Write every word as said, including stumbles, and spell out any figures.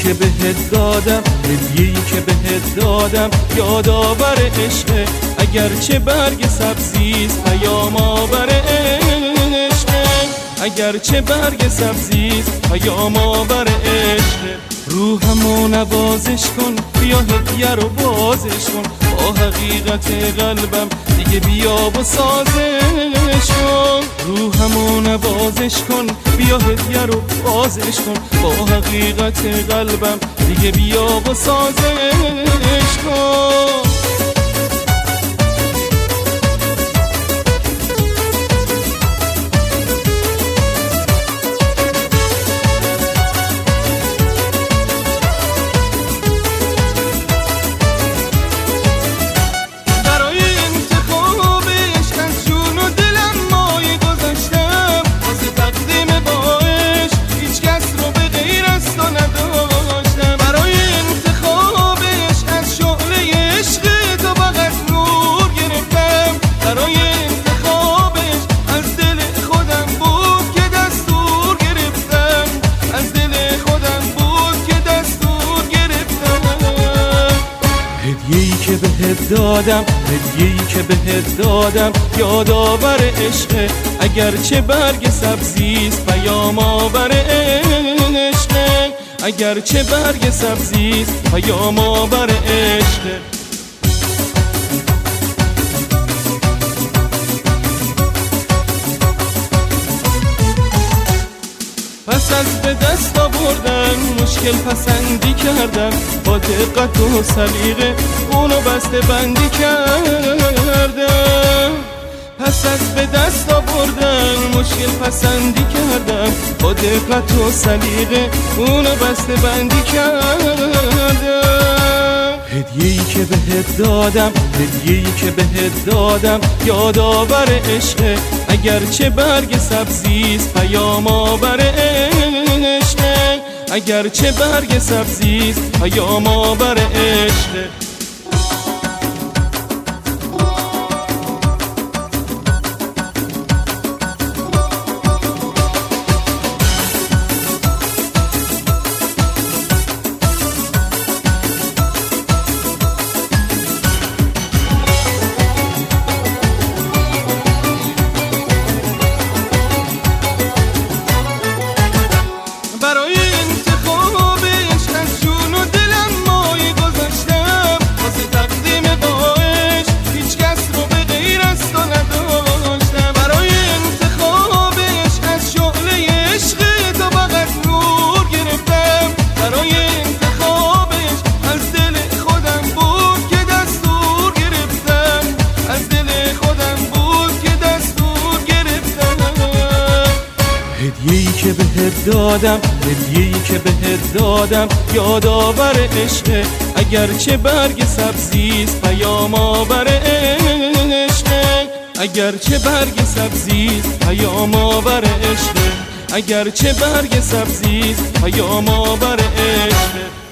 که بهت دادم، هدیه‌ای که بهت دادم یادآور عشقه، اگرچه برگ سبزیست پیام آور عشقه، اگرچه برگ سبزیست پیام آور عشقه. روحمو نوازش کن، بیا هدیه رو بازش کن، با حقیقت قلبم دیگه بیا و سازش کن. روحمو نوازش کن، بیا هدیه رو بازش کن، با حقیقت قلبم دیگه بیا و سازش کن. هدیه‌ای که بهت دادم، هدیه‌ای که بهت دادم یادآور عشقه، اگرچه برگ سبزیست پیام آور عشقه، اگرچه برگ سبزیست پیام آور عشقه. پس از به دست آوردن مشکل پسندی کردم، با دقت و سلیقه اونو بسته بندی کردم. پس از به دست آوردن مشکل پسندی کردم، با دقت و سلیقه اونو بسته بندی کردم. هدیه‌ای که بهت دادم، هدیه‌ای که بهت دادم یادآور عشقه، اگرچه برگ سبزیست پیام آور عشقه، اگرچه برگ سبزیست پیام آور عشقه. برای انتخاب عشق از جون و دلم مایه گذاشتم، واسه تقدیم با عشق هیچ کس رو به غیر از تو نداشتم. برای انتخاب عشق از شعله عشق تو فقط نور گرفتم، برای انتخاب عشق از دل خودم بود که دستور گرفتم، از دل خودم بود که دستور گرفتم. هدیه‌ای که بهت دادم، هدیه‌ای که بهت دادم یادآور عشقه، اگرچه برگ سبزیست پیام آور عشقه، اگرچه برگ سبزیست پیام آور عشقه، اگرچه برگ سبزیست پیام آور عشقه.